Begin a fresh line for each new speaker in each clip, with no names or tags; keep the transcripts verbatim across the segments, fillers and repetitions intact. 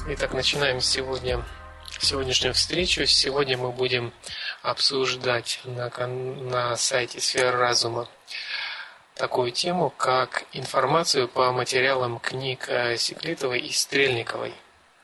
Итак, начинаем сегодня сегодняшнюю встречу. Сегодня мы будем обсуждать на, на сайте Сфера Разума такую тему, как информацию по материалам книг Секлитовой и Стрельниковой.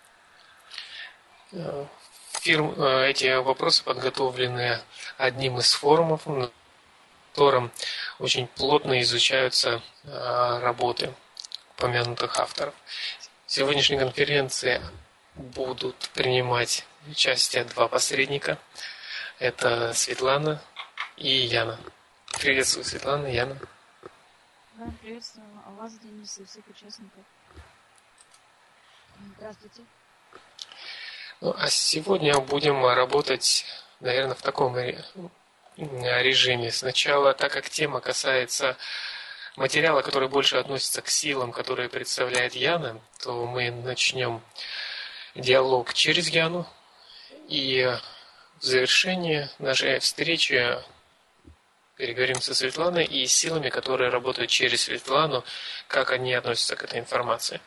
Фирм, эти вопросы подготовлены одним из форумов, на котором очень плотно изучаются работы упомянутых авторов. В сегодняшней конференции будут принимать участие два посредника. Это Светлана и Яна. Приветствую, Светлана и Яна.
Да, приветствую вас, Денис, и всех участников. Здравствуйте.
Ну, а сегодня будем работать, наверное, в таком режиме. Сначала, так как тема касается материала, который больше относится к силам, которые представляет Яна, то мы начнем диалог через Яну. И в завершении нашей встречи переговорим со Светланой и с силами, которые работают через Светлану, как они относятся к этой информации.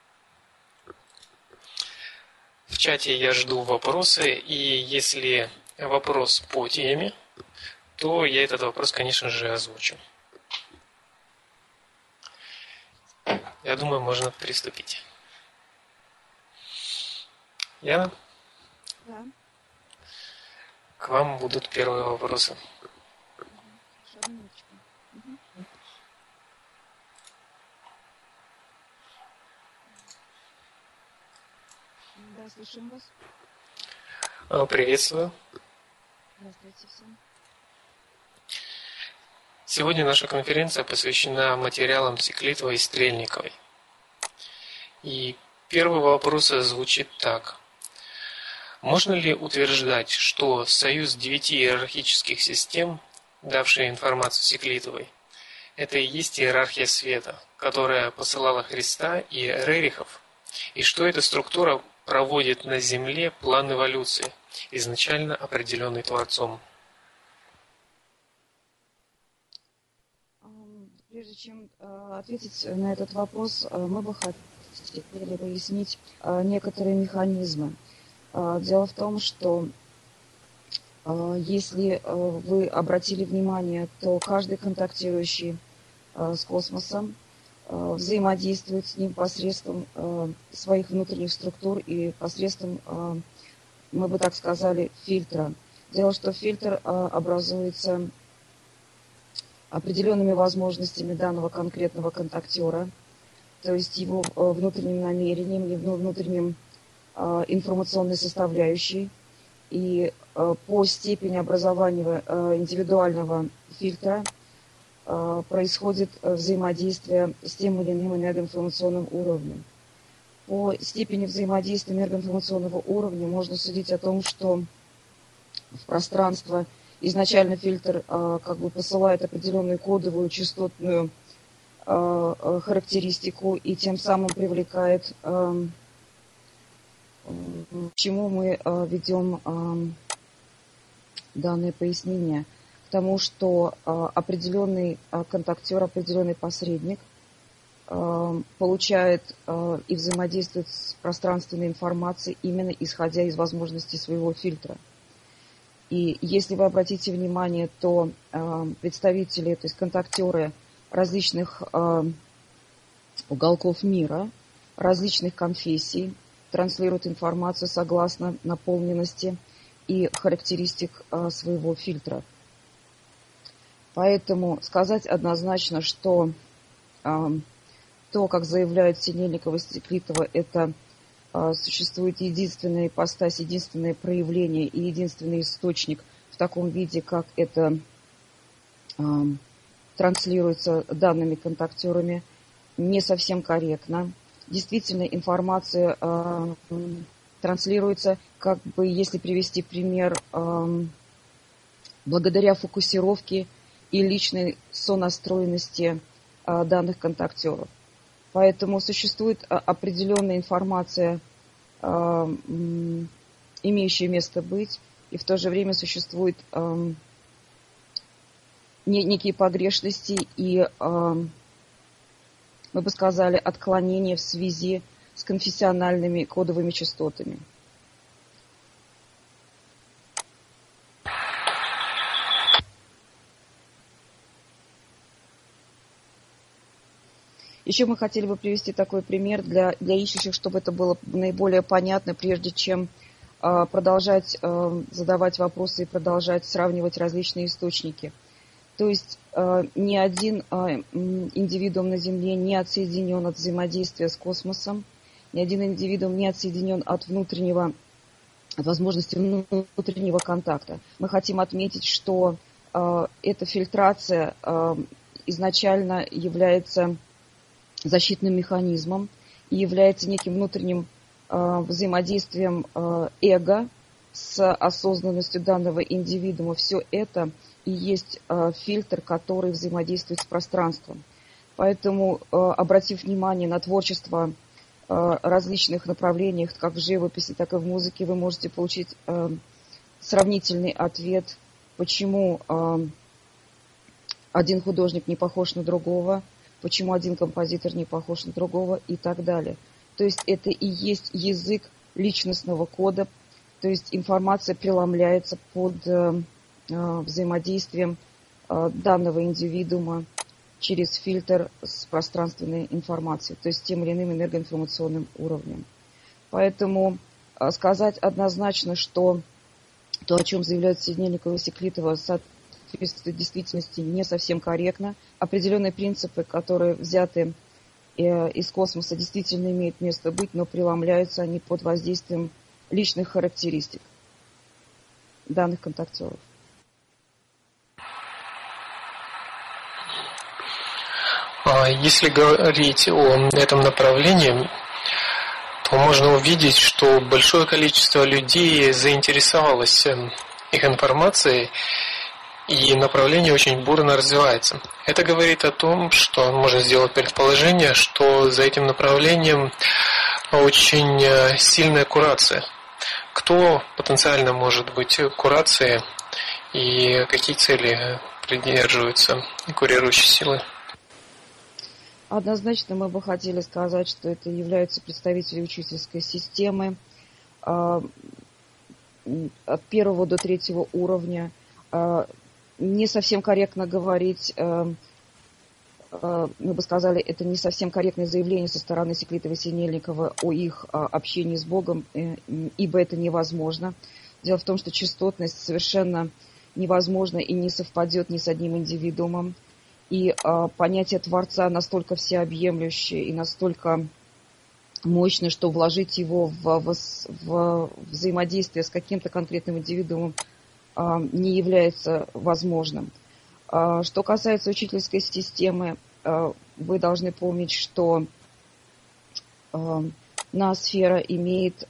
В чате я жду вопросы, и если вопрос по теме, то я этот вопрос, конечно же, озвучу. Я думаю, можно приступить. Яна?
Да.
К вам будут первые вопросы.
Хорошо, минуточку. Угу. Да, слушаем вас.
Приветствую.
Здравствуйте всем.
Сегодня наша конференция посвящена материалам Секлитовой и Стрельниковой. И первый вопрос звучит так. Можно ли утверждать, что союз девяти иерархических систем, давший информацию Секлитовой, это и есть иерархия света, которая посылала Христа и Рерихов, и что эта структура проводит на Земле план эволюции, изначально определенный Творцом?
Прежде чем ответить на этот вопрос, мы бы хотели пояснить некоторые механизмы. Дело в том, что если вы обратили внимание, то каждый контактирующий с космосом взаимодействует с ним посредством своих внутренних структур и посредством, мы бы так сказали, фильтра. Дело в том, что фильтр образуется определенными возможностями данного конкретного контактера, то есть его внутренним намерением, его внутренним информационной составляющей. И по степени образования индивидуального фильтра происходит взаимодействие с тем или иным энергоинформационным уровнем. По степени взаимодействия энергоинформационного уровня можно судить о том, что в пространство изначально фильтр как бы посылает определенную кодовую частотную характеристику и тем самым привлекает, к чему мы ведем данное пояснение, к тому, что определенный контактер, определенный посредник получает и взаимодействует с пространственной информацией именно исходя из возможностей своего фильтра. И если вы обратите внимание, то представители, то есть контактеры различных уголков мира, различных конфессий транслируют информацию согласно наполненности и характеристик своего фильтра. Поэтому сказать однозначно, что то, как заявляют Синельникова и Секлитова, это существует единственная ипостась, единственное проявление и единственный источник в таком виде, как это транслируется данными контактерами, не совсем корректно. Действительно, информация э, транслируется, как бы, если привести пример, э, благодаря фокусировке и личной сонастроенности э, данных контактеров. Поэтому существует определенная информация, э, имеющая место быть, и в то же время существуют э, некие погрешности и, э, мы бы сказали, отклонения в связи с конфессиональными кодовыми частотами. Еще мы хотели бы привести такой пример для, для ищущих, чтобы это было наиболее понятно, прежде чем э, продолжать э, задавать вопросы и продолжать сравнивать различные источники. То есть э, ни один э, индивидуум на Земле не отсоединен от взаимодействия с космосом, ни один индивидуум не отсоединен от внутреннего, от возможности внутреннего контакта. Мы хотим отметить, что э, эта фильтрация э, изначально является защитным механизмом и является неким внутренним э, взаимодействием э, эго с осознанностью данного индивидуума. Все это и есть э, фильтр, который взаимодействует с пространством. Поэтому, э, обратив внимание на творчество э, различных направлениях, как в живописи, так и в музыке, вы можете получить э, сравнительный ответ, почему э, один художник не похож на другого, почему один композитор не похож на другого и так далее. То есть это и есть язык личностного кода, то есть информация преломляется под э, э, взаимодействием э, данного индивидуума через фильтр с пространственной информацией, то есть тем или иным энергоинформационным уровнем. Поэтому э, сказать однозначно, что то, о чем заявляют Сидельникова и Секлитова, соответствует действительности, не совсем корректно. Определенные принципы, которые взяты из космоса, действительно имеют место быть, но преломляются они под воздействием личных характеристик данных контактеров.
Если говорить о этом направлении, то можно увидеть, что большое количество людей заинтересовалось их информацией, и направление очень бурно развивается. Это говорит о том, что можно сделать предположение, что за этим направлением очень сильная курация. Кто потенциально может быть курацией и какие цели придерживаются курирующие силы?
Однозначно мы бы хотели сказать, что это являются представители учительской системы от первого до третьего уровня. Не совсем корректно говорить, мы бы сказали, это не совсем корректное заявление со стороны Секлитова и Синельникова о их общении с Богом, ибо это невозможно. Дело в том, что частотность совершенно невозможна и не совпадет ни с одним индивидуумом. И понятие Творца настолько всеобъемлющее и настолько мощное, что вложить его в, в, в взаимодействие с каким-то конкретным индивидуумом не является возможным. Что касается учительской системы, вы должны помнить, что ноосфера имеет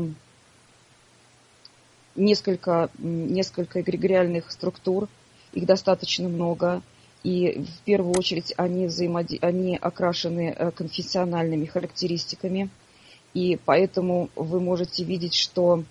несколько, несколько эгрегориальных структур, их достаточно много, и в первую очередь они, взаимоди... они окрашены конфессиональными характеристиками, и поэтому вы можете видеть, что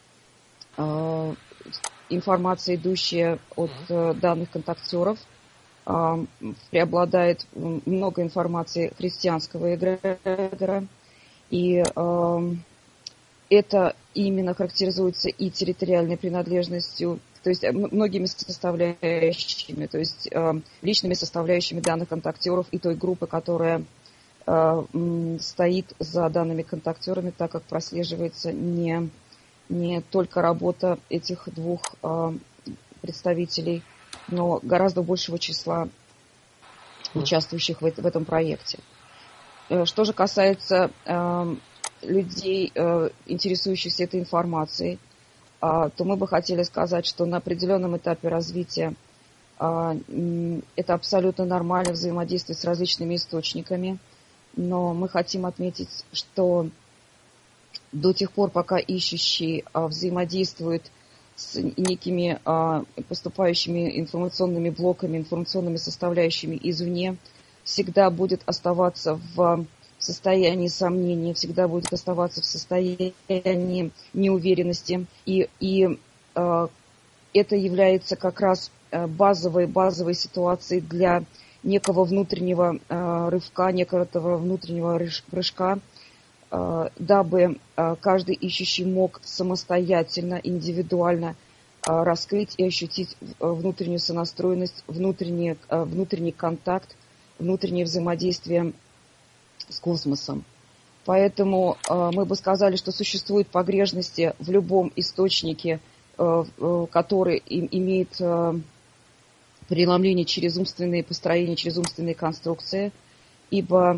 информация, идущая от э, данных контактеров, э, преобладает много информации христианского эгрегора, и э, это именно характеризуется и территориальной принадлежностью, то есть многими составляющими, то есть э, личными составляющими данных контактеров и той группы, которая э, стоит за данными контактерами, так как прослеживается не не только работа этих двух э, представителей, но гораздо большего числа участвующих в, в этом проекте. Э, что же касается э, людей, э, интересующихся этой информацией, э, то мы бы хотели сказать, что на определенном этапе развития э, это абсолютно нормально взаимодействовать с различными источниками, но мы хотим отметить, что до тех пор, пока ищущий а, взаимодействует с некими а, поступающими информационными блоками, информационными составляющими извне, всегда будет оставаться в состоянии сомнения, всегда будет оставаться в состоянии неуверенности. И, и а, это является как раз базовой, базовой ситуацией для некого внутреннего а, рывка, некого внутреннего прыжка, дабы каждый ищущий мог самостоятельно, индивидуально раскрыть и ощутить внутреннюю сонастроенность, внутренний, внутренний контакт, внутреннее взаимодействие с космосом. Поэтому мы бы сказали, что существуют погрешности в любом источнике, который имеет преломление через умственные построения, через умственные конструкции, ибо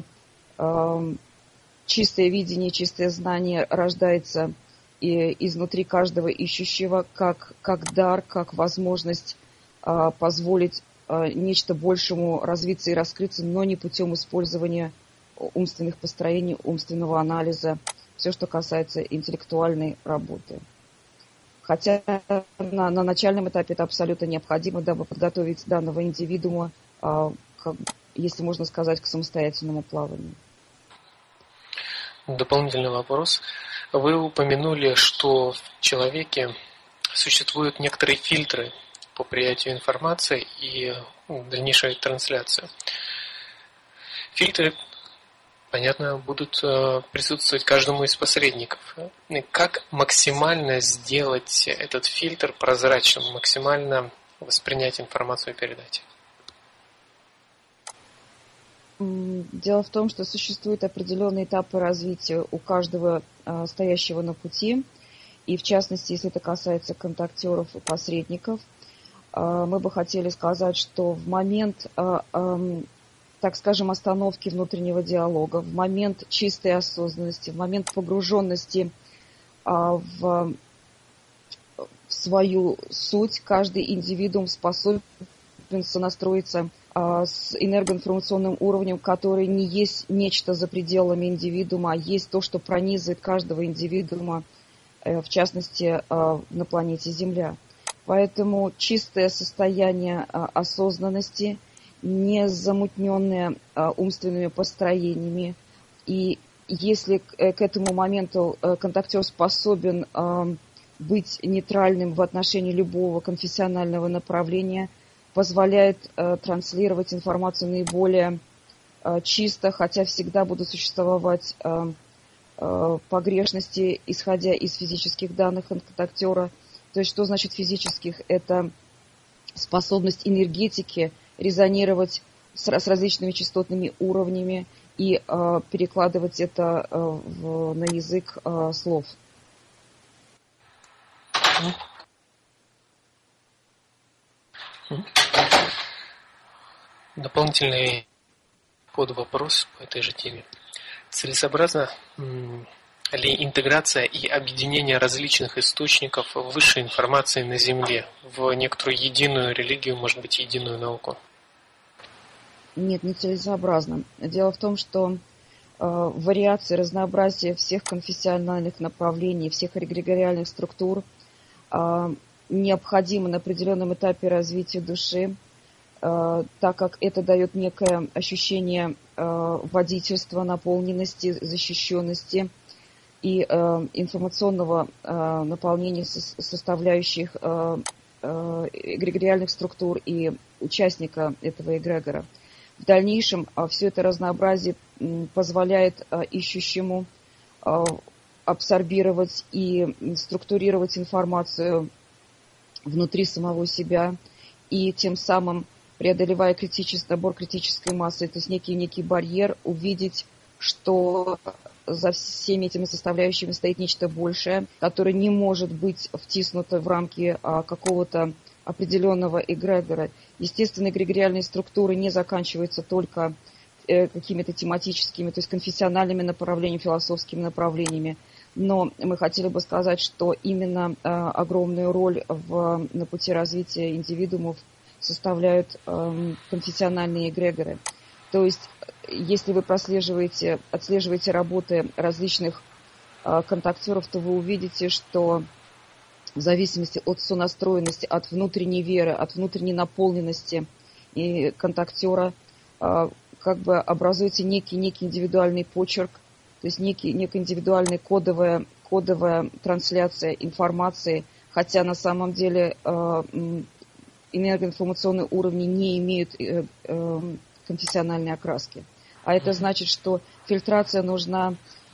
чистое видение, чистое знание рождается и изнутри каждого ищущего как, как дар, как возможность а, позволить а, нечто большему развиться и раскрыться, но не путем использования умственных построений, умственного анализа, все, что касается интеллектуальной работы. Хотя на, на начальном этапе это абсолютно необходимо, дабы подготовить данного индивидуума, а, как, если можно сказать, к самостоятельному плаванию.
Дополнительный вопрос. Вы упомянули, что в человеке существуют некоторые фильтры по приятию информации и дальнейшей трансляции. Фильтры, понятно, будут присутствовать каждому из посредников. Как максимально сделать этот фильтр прозрачным, максимально воспринять информацию и передать?
Дело в том, что существуют определенные этапы развития у каждого а, стоящего на пути. И в частности, если это касается контактеров и посредников, а, мы бы хотели сказать, что в момент, а, а, так скажем, остановки внутреннего диалога, в момент чистой осознанности, в момент погруженности а, в, в свою суть, каждый индивидуум способен сонастроиться с энергоинформационным уровнем, который не есть нечто за пределами индивидуума, а есть то, что пронизывает каждого индивидуума, в частности, на планете Земля. Поэтому чистое состояние осознанности, не замутненное умственными построениями, и если к этому моменту контактер способен быть нейтральным в отношении любого конфессионального направления, позволяет э, транслировать информацию наиболее э, чисто, хотя всегда будут существовать э, э, погрешности, исходя из физических данных контактера. То есть что значит физических? Это способность энергетики резонировать с, с различными частотными уровнями и э, перекладывать это э, в, на язык э, слов.
Дополнительный подвопрос по этой же теме. Целесообразно ли интеграция и объединение различных источников высшей информации на Земле в некоторую единую религию, может быть, единую науку?
Нет, не целесообразно. Дело в том, что э, вариации, разнообразие всех конфессиональных направлений, всех эгрегориальных структур э, необходимо на определенном этапе развития души, э, так как это дает некое ощущение э, водительства, наполненности, защищенности и э, информационного э, наполнения со- составляющих э, э, эгрегориальных структур и участника этого эгрегора. В дальнейшем э, все это разнообразие э, позволяет э, ищущему э, абсорбировать и структурировать информацию внутри самого себя, и тем самым, преодолевая критический, набор критической массы, то есть некий, некий барьер, увидеть, что за всеми этими составляющими стоит нечто большее, которое не может быть втиснуто в рамки а, какого-то определенного эгрегора. Естественно, эгрегориальные структуры не заканчиваются только э, какими-то тематическими, то есть конфессиональными направлениями, философскими направлениями. Но мы хотели бы сказать, что именно э, огромную роль в, на пути развития индивидуумов составляют э, конфессиональные эгрегоры. То есть, если вы прослеживаете, отслеживаете работы различных э, контактеров, то вы увидите, что в зависимости от сонастроенности, от внутренней веры, от внутренней наполненности и контактера, э, как бы образуется некий, некий индивидуальный почерк, то есть некий, некая индивидуальная кодовая, кодовая трансляция информации, хотя на самом деле э, энергоинформационные уровни не имеют э, э, конфессиональной окраски. А это значит, что фильтрация нужна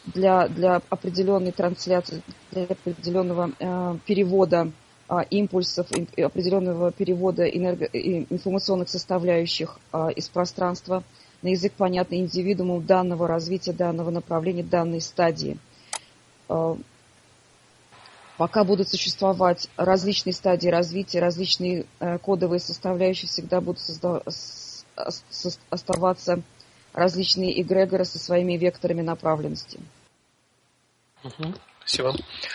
для, для определенной трансляции, для определенного э, перевода э, импульсов, и определенного перевода энерго, информационных составляющих э, из пространства на язык, понятный индивидууму данного развития, данного направления, данной стадии. Э, пока будут существовать различные стадии развития, различные э, кодовые составляющие, всегда будут созда- с, с, оставаться различные эгрегоры со своими векторами направленности.
Угу, спасибо.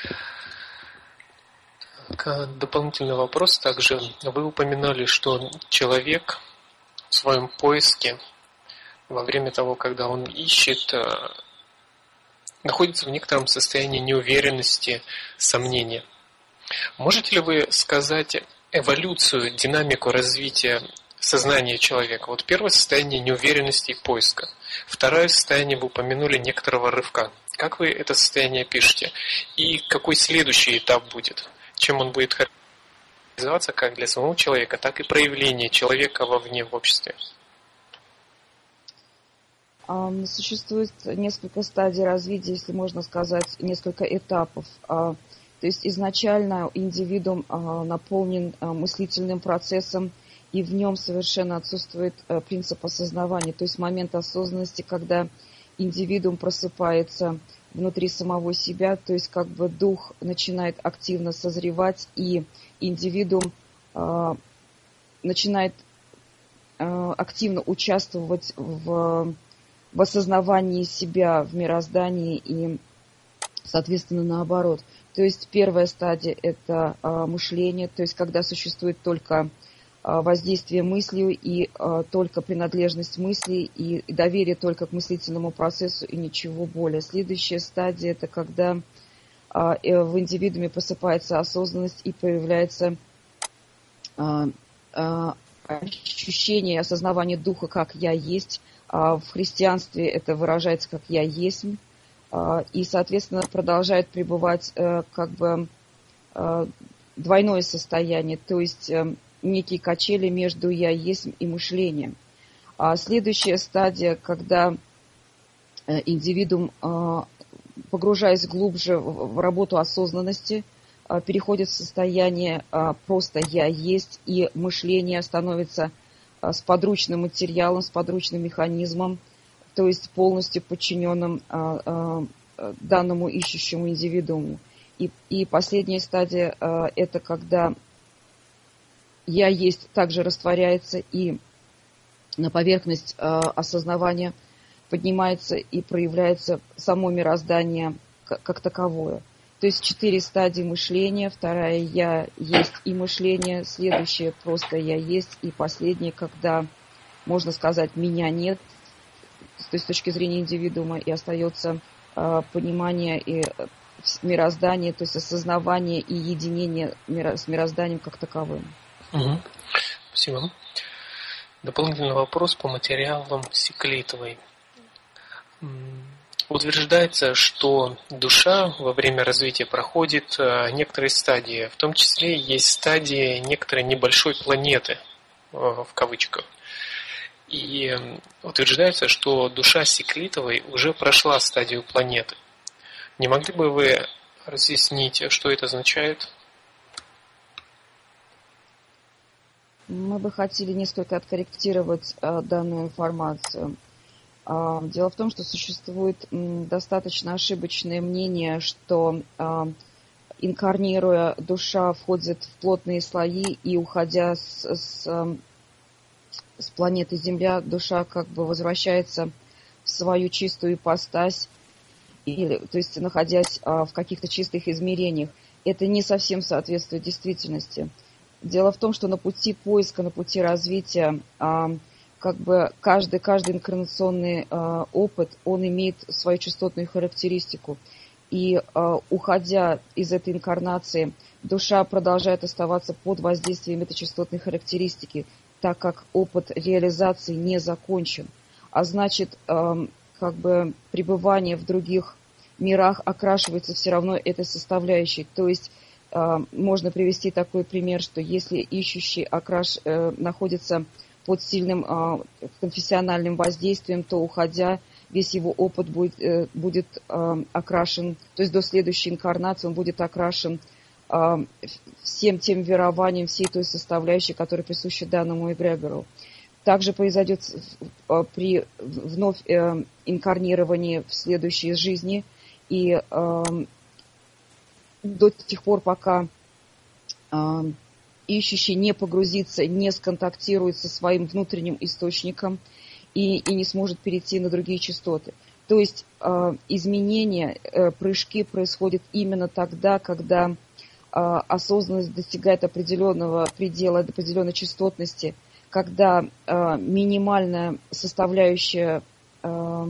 Так, дополнительный вопрос также. Вы упоминали, что человек в своем поиске во время того, когда он ищет, находится в некотором состоянии неуверенности, сомнения. Можете ли вы сказать эволюцию, динамику развития сознания человека? Вот первое состояние неуверенности и поиска. Второе состояние вы упомянули некоторого рывка. Как вы это состояние пишете? И какой следующий этап будет? Чем он будет характеризоваться как для самого человека, так и проявление человека вовне в обществе?
Существует несколько стадий развития, если можно сказать, несколько этапов. То есть изначально индивидуум наполнен мыслительным процессом, и в нем совершенно отсутствует принцип осознавания, то есть момент осознанности, когда индивидуум просыпается внутри самого себя, то есть как бы дух начинает активно созревать, и индивидуум э, начинает э, активно участвовать в, в осознавании себя в мироздании и, соответственно, наоборот. То есть первая стадия – это э, мышление, то есть когда существует только воздействие мыслью и а, только принадлежность мыслей и доверие только к мыслительному процессу и ничего более. Следующая стадия – это когда а, в индивидууме просыпается осознанность и появляется а, а, ощущение, осознавание духа как «я есть». А в христианстве это выражается как «я есть». А, и, соответственно, продолжает пребывать а, как бы а, двойное состояние, то есть некие качели между «я есть» и мышлением. А следующая стадия, когда индивидуум, погружаясь глубже в работу осознанности, переходит в состояние просто «я есть», и мышление становится с подручным материалом, с подручным механизмом, то есть полностью подчиненным данному ищущему индивидууму. И, и последняя стадия – это когда «я есть» также растворяется, и на поверхность э, осознавания поднимается и проявляется само мироздание как, как таковое. То есть четыре стадии мышления. Вторая «я есть» и мышление. Следующая просто «я есть». И последняя, когда, можно сказать, «меня нет». То есть с точки зрения индивидуума и остается э, понимание и мироздание, то есть осознавание и единение миро, с мирозданием как таковым.
Угу. Спасибо. Дополнительный вопрос по материалам Секлитовой. Утверждается, что душа во время развития проходит некоторые стадии, в том числе есть стадии некоторой небольшой планеты, в кавычках. И утверждается, что душа Секлитовой уже прошла стадию планеты. Не могли бы вы разъяснить, что это означает?
Мы бы хотели несколько откорректировать э, данную информацию. Э, дело в том, что существует э, достаточно ошибочное мнение, что э, инкарнируя, душа входит в плотные слои, и уходя с, с, э, с планеты Земля, душа как бы возвращается в свою чистую ипостась, или, то есть находясь э, в каких-то чистых измерениях. Это не совсем соответствует действительности. Дело в том, что на пути поиска, на пути развития, а, как бы каждый, каждый инкарнационный а, опыт, он имеет свою частотную характеристику. И а, уходя из этой инкарнации, душа продолжает оставаться под воздействием этой частотной характеристики, так как опыт реализации не закончен. А значит, а, как бы пребывание в других мирах окрашивается все равно этой составляющей. То есть можно привести такой пример, что если ищущий окраш, э, находится под сильным э, конфессиональным воздействием, то, уходя, весь его опыт будет, будет окрашен, то есть до следующей инкарнации он будет окрашен всем тем верованием, всей той составляющей, которая присуща данному эгрегору. Также произойдет при вновь инкарнировании в следующей жизни, и до тех пор, пока ищущий не погрузится, не сконтактирует со своим внутренним источником и, и не сможет перейти на другие частоты. То есть изменения, прыжки происходят именно тогда, когда осознанность достигает определенного предела, определенной частотности, когда э, минимальная составляющая э,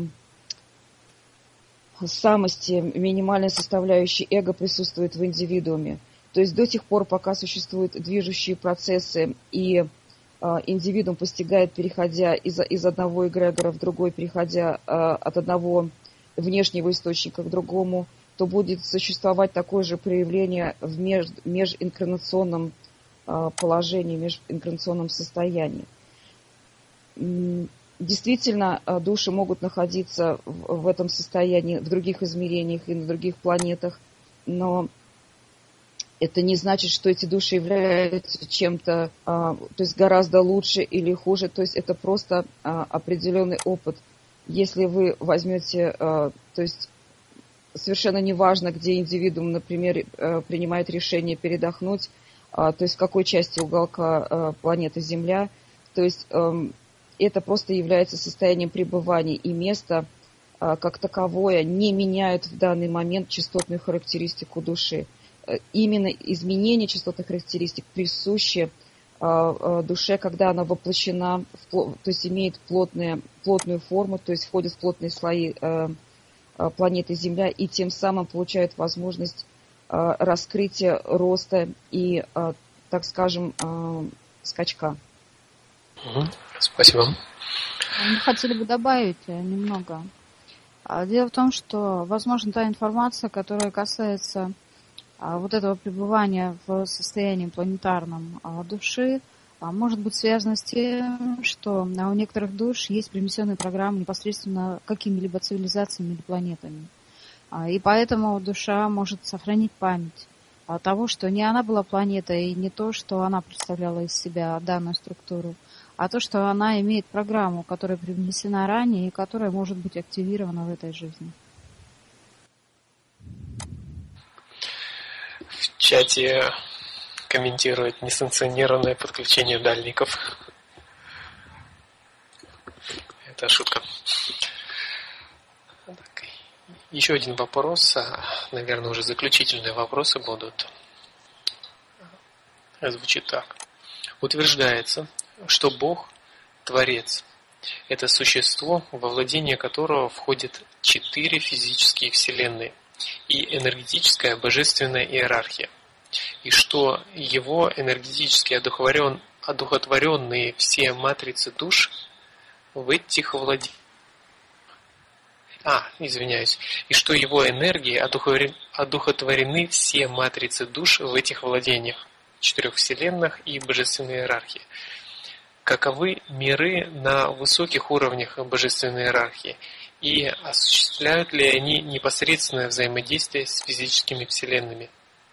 самости, минимальная составляющая эго присутствует в индивидууме. То есть до тех пор, пока существуют движущие процессы и э, индивидуум постигает, переходя из, из одного эгрегора в другой, переходя э, от одного внешнего источника к другому, то будет существовать такое же проявление в меж, межинкарнационном э, положении, межинкарнационном состоянии. Действительно, э, души могут находиться в, в этом состоянии в других измерениях и на других планетах, но это не значит, что эти души являются чем-то, э, то есть гораздо лучше или хуже, то есть это просто э, определенный опыт. Если вы возьмете, э, то есть совершенно не важно, где индивидуум, например, принимает решение передохнуть, то есть в какой части уголка планеты Земля. То есть это просто является состоянием пребывания, и место как таковое не меняет в данный момент частотную характеристику души. Именно изменение частотных характеристик присуще душе, когда она воплощена, то есть имеет плотные, плотную форму, то есть входит в плотные слои планеты Земля, и тем самым получает возможность э, раскрытия, роста и, э, так скажем, э, скачка.
Угу. Спасибо.
Мы хотели бы добавить немного. Дело в том, что, возможно, та информация, которая касается вот этого пребывания в состоянии планетарном души, может быть связано с тем, что у некоторых душ есть принесенные программы непосредственно какими-либо цивилизациями или планетами. И поэтому душа может сохранить память того, что не она была планетой, и не то, что она представляла из себя данную структуру, а то, что она имеет программу, которая привнесена ранее и которая может быть активирована в этой жизни.
В чате комментирует несанкционированное подключение дальников. Это шутка. Так, еще один вопрос, наверное, уже заключительные вопросы будут. Звучит так. Утверждается, что Бог – Творец. Это существо, во владение которого входят четыре физические вселенные и энергетическая божественная иерархия. И что его энергетически одухотворен, одухотворенные все матрицы душ в этих владениях. А, извиняюсь. И что его энергии одухотворены все матрицы душ в этих владениях, четырех вселенных и божественной иерархии. Каковы миры на высоких уровнях божественной иерархии? И осуществляют ли они непосредственное взаимодействие с физическими вселенными?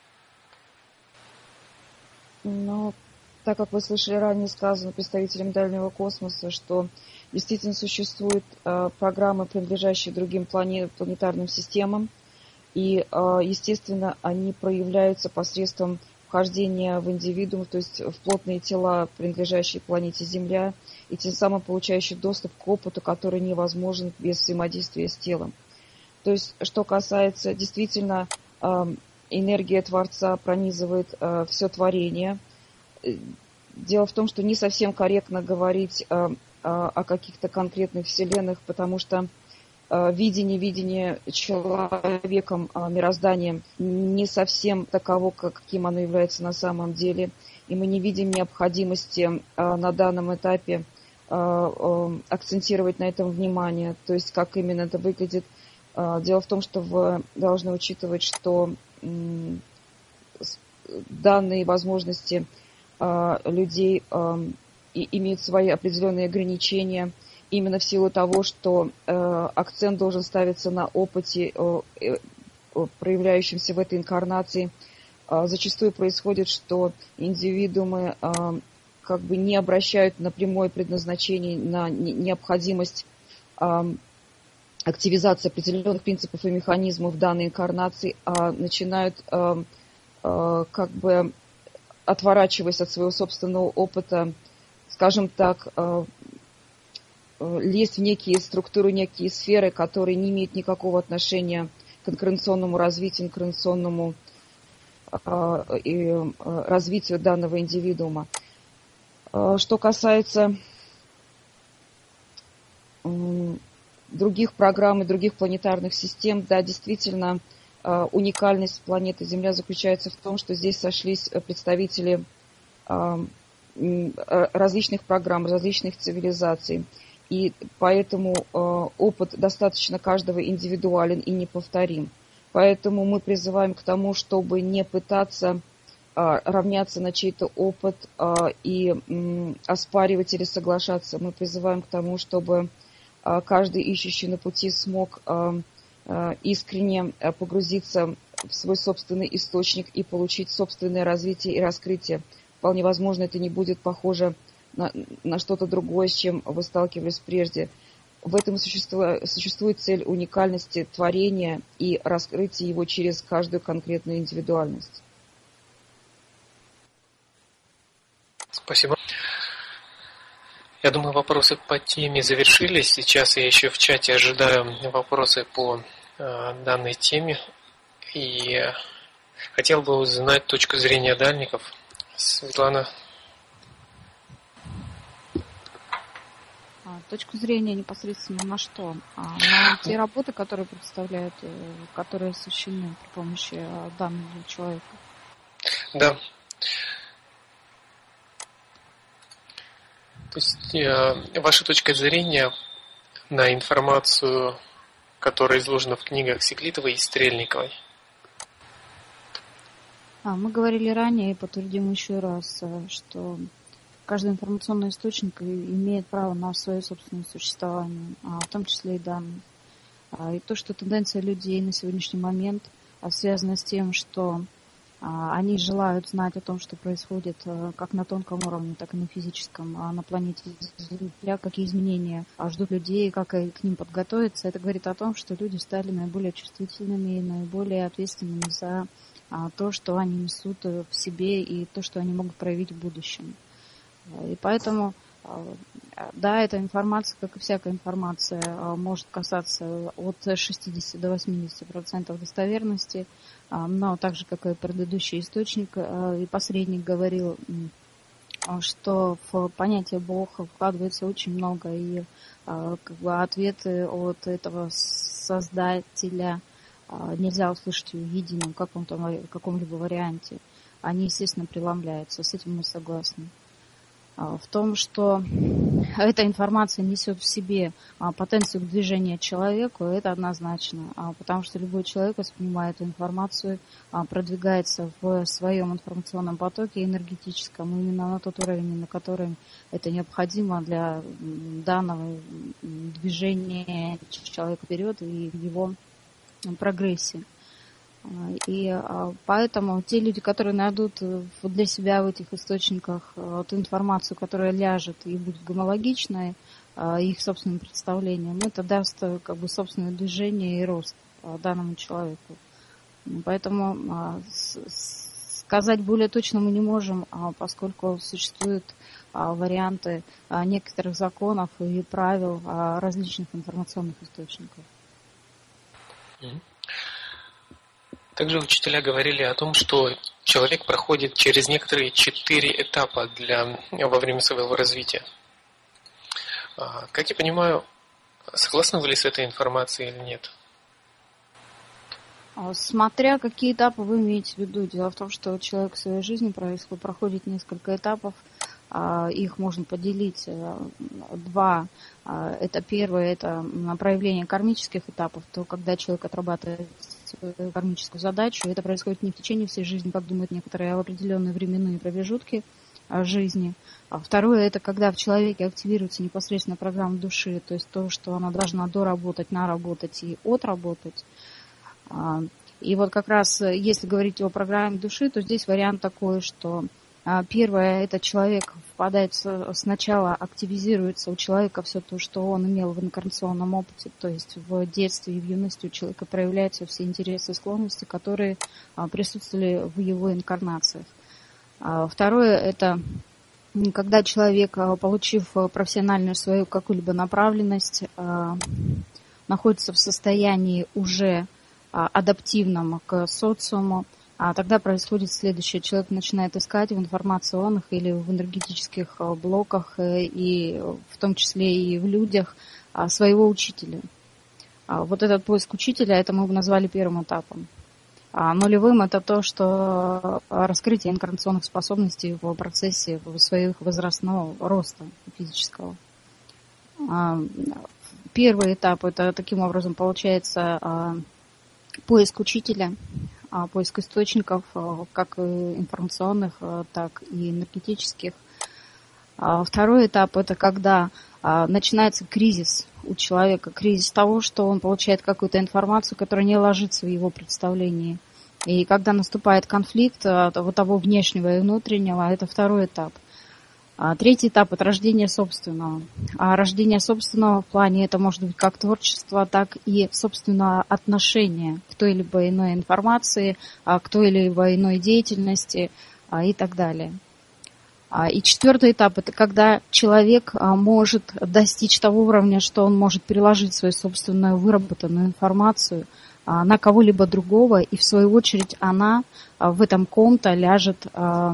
Ну, так как вы слышали ранее сказано представителям дальнего космоса, что действительно существуют э, программы, принадлежащие другим планет, планетарным системам, и, э, естественно, они проявляются посредством вхождения в индивидуум, то есть в плотные тела, принадлежащие планете Земля, и тем самым получающие доступ к опыту, который невозможен без взаимодействия с телом. То есть, что касается действительно э, энергия Творца пронизывает э, все творение. Дело в том, что не совсем корректно говорить э, э, о каких-то конкретных вселенных, потому что э, видение, видение человеком э, мироздания не совсем таково, каким оно является на самом деле. И мы не видим необходимости э, на данном этапе э, э, акцентировать на этом внимание, то есть как именно это выглядит. Э, дело в том, что вы должны учитывать, что данные возможности э, людей э, и, имеют свои определенные ограничения, именно в силу того, что э, акцент должен ставиться на опыте, э, э, проявляющемся в этой инкарнации, э, зачастую происходит, что индивидуумы э, как бы не обращают на прямое предназначение, на необходимость э, активизации определенных принципов и механизмов данной инкарнации, а начинают, э, э, как бы отворачиваясь от своего собственного опыта, скажем так, э, лезть в некие структуры, некие сферы, которые не имеют никакого отношения к инкарнационному развитию, инкарнационному э, э, развитию данного индивидуума. Э, что касается э, других программ и других планетарных систем, да, действительно, э, уникальность планеты Земля заключается в том, что здесь сошлись представители э, различных программ, различных цивилизаций. И поэтому э, опыт достаточно каждого индивидуален и неповторим. Поэтому мы призываем к тому, чтобы не пытаться э, равняться на чей-то опыт э, и э, оспаривать или соглашаться. Мы призываем к тому, чтобы э, каждый ищущий на пути смог э, э, искренне погрузиться в свой собственный источник и получить собственное развитие и раскрытие. Вполне возможно, это не будет похоже на, на что-то другое, с чем вы сталкивались прежде. В этом существует, существует цель уникальности творения и раскрытия его через каждую конкретную индивидуальность.
Спасибо. Я думаю, вопросы по теме завершились. Сейчас я еще в чате ожидаю вопросы по э, данной теме. И хотел бы узнать точку зрения дальников. Светлана.
Точку зрения непосредственно на что? На те работы, которые представляют, которые осуществлены при помощи данных для человека.
Да. То есть э, ваша точка зрения на информацию, которая изложена в книгах Секлитовой и Стрельниковой?
А, мы говорили ранее и подтвердим еще раз, что каждый информационный источник имеет право на свое собственное существование, в том числе и данные. И то, что тенденция людей на сегодняшний момент связана с тем, что они желают знать о том, что происходит как на тонком уровне, так и на физическом, на планете Земля, какие изменения ждут людей, как к ним подготовиться, это говорит о том, что люди стали наиболее чувствительными и наиболее ответственными за то, что они несут в себе и то, что они могут проявить в будущем. И поэтому, да, эта информация, как и всякая информация, может касаться от шестидесяти до восьмидесяти процентов достоверности, но так же, как и предыдущий источник и посредник говорил, что в понятие Бог вкладывается очень много, и как бы ответы от этого Создателя нельзя услышать в едином каком-то, каком-либо варианте. Они, естественно, преломляются, с этим мы согласны. В том, что эта информация несет в себе потенцию к движению человеку, это однозначно, потому что любой человек, воспринимая эту информацию, продвигается в своем информационном потоке энергетическом именно на тот уровень, на котором это необходимо для данного движения человека вперед и его прогрессии. И поэтому те люди, которые найдут для себя в этих источниках ту информацию, которая ляжет и будет гомологичной их собственным представлением, это даст как бы собственное движение и рост данному человеку. Поэтому сказать более точно мы не можем, поскольку существуют варианты некоторых законов и правил различных информационных источников.
Также учителя говорили о том, что человек проходит через некоторые четыре этапа для, во время своего развития. Как я понимаю, согласны вы ли с этой информацией или нет?
Смотря какие этапы вы имеете в виду. Дело в том, что человек в своей жизни происходит, проходит несколько этапов. Их можно поделить два. Это первое, это проявление кармических этапов, то когда человек отрабатывает свою кармическую задачу, это происходит не в течение всей жизни, как думают некоторые, а в определенные временные промежутки. жизни. А второе, это когда в человеке активируется непосредственно программа души, то есть то, что она должна доработать, наработать и отработать. И вот как раз, если говорить о программе души, то здесь вариант такой, что первое, это человек впадает, сначала активизируется у человека все то, что он имел в инкарнационном опыте, то есть в детстве и в юности у человека проявляются все интересы и склонности, которые присутствовали в его инкарнациях. Второе, это когда человек, получив профессиональную свою какую-либо направленность, находится в состоянии уже адаптивном к социуму, а тогда происходит следующее. Человек начинает искать в информационных или в энергетических блоках, и в том числе и в людях, своего учителя. Вот этот поиск учителя, это мы бы назвали первым этапом. А нулевым это то, что раскрытие инкарнационных способностей в процессе своих возрастного роста физического. Первый этап, это таким образом получается поиск учителя, поиск источников, как информационных, так и энергетических. Второй этап, это когда начинается кризис у человека, кризис того, что он получает какую-то информацию, которая не ложится в его представлении. И когда наступает конфликт вот того внешнего и внутреннего, это второй этап. Третий этап – это рождение собственного. А рождение собственного в плане это может быть как творчество, так и собственное отношение к той либо иной информации, к той либо иной деятельности и так далее. И четвертый этап – это когда человек может достичь того уровня, что он может переложить свою собственную выработанную информацию на кого-либо другого, и в свою очередь она в этом ком-то ляжет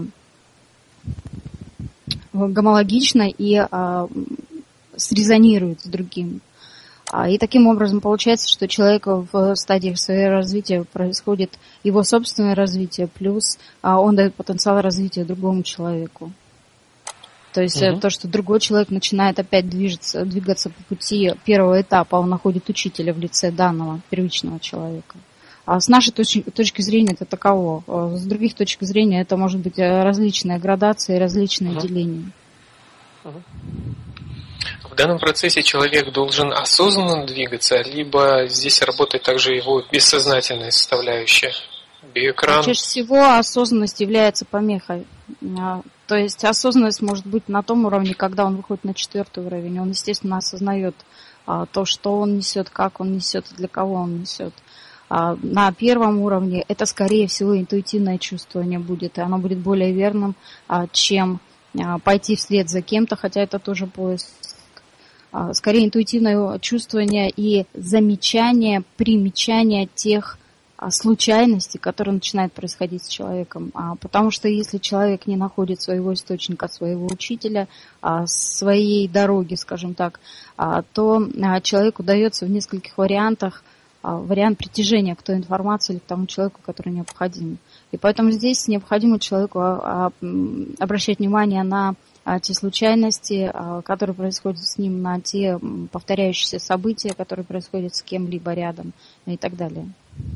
гомологично и а, срезонирует с другим. А, и таким образом получается, что человек в стадиях своего развития происходит его собственное развитие, плюс а, он дает потенциал развития другому человеку. То есть mm-hmm. то, что другой человек начинает опять движется, двигаться по пути первого этапа, он находит учителя в лице данного первичного человека. А с нашей точки, точки зрения это таково. С других точек зрения это может быть различные градации, различные uh-huh. деления.
Uh-huh. В данном процессе человек должен осознанно двигаться, либо здесь работает также его бессознательная составляющая. Биоэкран.
Чаще всего осознанность является помехой. То есть осознанность может быть на том уровне, когда он выходит на четвертый уровень. Он, естественно, осознает то, что он несет, как он несет, для кого он несет. На первом уровне это, скорее всего, интуитивное чувствование будет, и оно будет более верным, чем пойти вслед за кем-то, хотя это тоже поиск. Скорее интуитивное чувствование и замечание, примечание тех случайностей, которые начинают происходить с человеком. Потому что если человек не находит своего источника, своего учителя, своей дороги, скажем так, то человеку удается в нескольких вариантах вариант притяжения к той информации или к тому человеку, который необходим. И поэтому здесь необходимо человеку обращать внимание на те случайности, которые происходят с ним, на те повторяющиеся события, которые происходят с кем-либо рядом и так далее.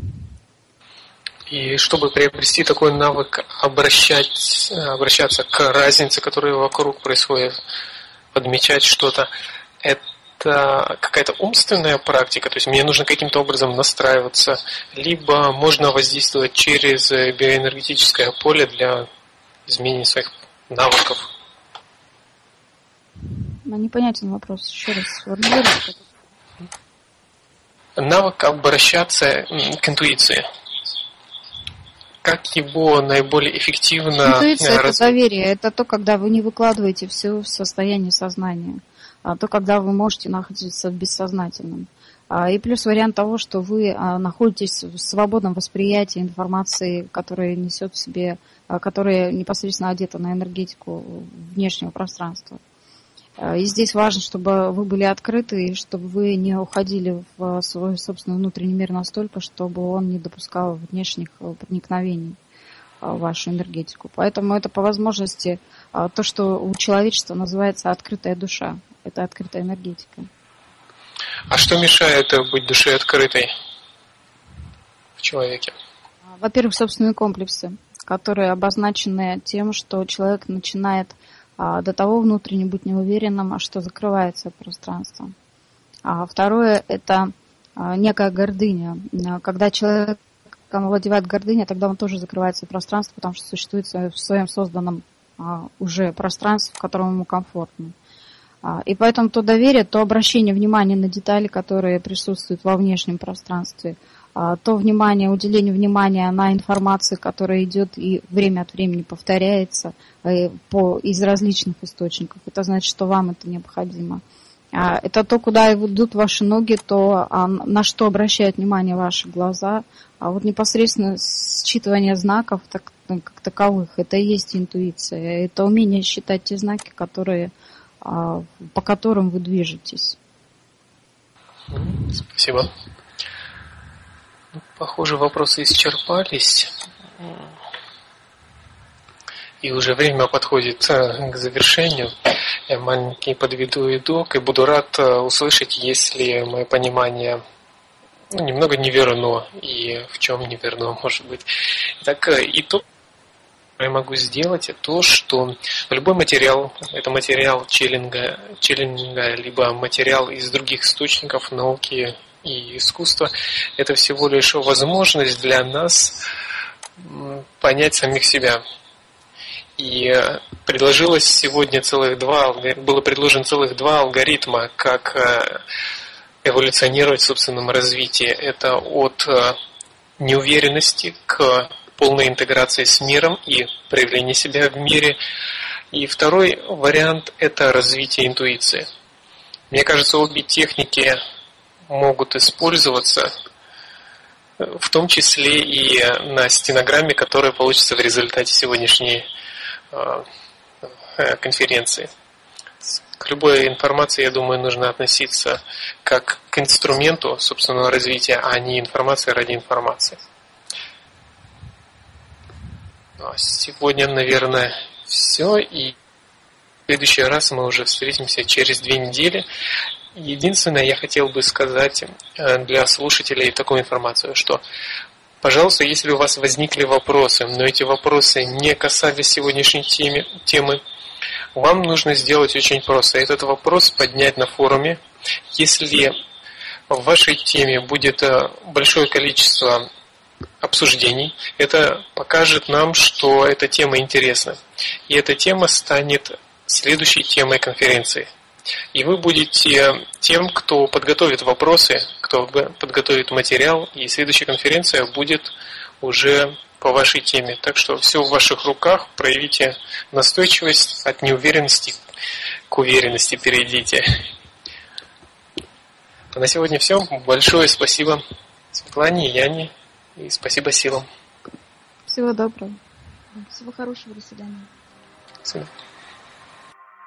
И чтобы приобрести такой навык обращать, обращаться к разнице, которая вокруг происходит, подмечать что-то, это это какая-то умственная практика, то есть мне нужно каким-то образом настраиваться, либо можно воздействовать через биоэнергетическое поле для изменения своих навыков.
Ну, непонятен вопрос. Еще раз сформулируйте.
Навык обращаться к интуиции. Как его наиболее эффективно...
Интуиция раз... – это доверие. Это то, когда вы не выкладываете все в состоянии сознания. А то, когда вы можете находиться в бессознательном. И плюс вариант того, что вы находитесь в свободном восприятии информации, которая несет в себе, которая непосредственно одета на энергетику внешнего пространства. И здесь важно, чтобы вы были открыты, и чтобы вы не уходили в свой собственный внутренний мир настолько, чтобы он не допускал внешних проникновений в вашу энергетику. Поэтому это по возможности то, что у человечества называется открытая душа. Это открытая энергетика.
А что мешает быть душе открытой в человеке?
Во-первых, собственные комплексы. которые обозначены тем, что человек начинает а, до того внутренне быть неуверенным, а что закрывается пространство. А второе – это а, некая гордыня. Когда человек овладевает гордыней, тогда он тоже закрывается в пространство, потому что существует в своем созданном а, уже пространстве, в котором ему комфортно. А, и поэтому то доверие, то обращение внимания на детали, которые присутствуют во внешнем пространстве, а, то внимание, уделение внимания на информацию, которая идет и время от времени повторяется и по, из различных источников. Это значит, что вам это необходимо. А, это то, куда идут ваши ноги, то, а, на что обращают внимание ваши глаза. А вот непосредственно считывание знаков так, как таковых, это и есть интуиция. Это умение считать те знаки, которые, а, по которым вы движетесь.
Спасибо. Похоже, вопросы исчерпались. И уже время подходит к завершению. Я маленький подведу итог и буду рад услышать, если мое понимание ну, немного неверно и в чем неверно, может быть. Так, итог, что я могу сделать, это то, что любой материал, это материал челленджа, челленджа, либо материал из других источников науки и искусства, это всего лишь возможность для нас понять самих себя. И предложилось сегодня целых два, было предложено целых два алгоритма, как эволюционировать в собственном развитии. Это от неуверенности к полной интеграции с миром и проявлению себя в мире. И второй вариант – это развитие интуиции. Мне кажется, обе техники могут использоваться, в том числе и на стенограмме, которая получится в результате сегодняшней конференции. К любой информации, я думаю, нужно относиться как к инструменту собственного развития, а не информации ради информации. Сегодня, наверное, все. И в следующий раз мы уже встретимся через две недели. Единственное, я хотел бы сказать для слушателей такую информацию, что, пожалуйста, если у вас возникли вопросы, но эти вопросы не касались сегодняшней темы, темы, вам нужно сделать очень просто. Этот вопрос поднять на форуме. Если в вашей теме будет большое количество обсуждений, это покажет нам, что эта тема интересна. И эта тема станет следующей темой конференции. И вы будете тем, кто подготовит вопросы, кто подготовит материал, и следующая конференция будет уже по вашей теме. Так что все в ваших руках, проявите настойчивость, от неуверенности к уверенности перейдите. А на сегодня все. Большое спасибо Светлане, Яне, и спасибо силам.
Всего доброго.
Всего хорошего, до свидания.
До свидания.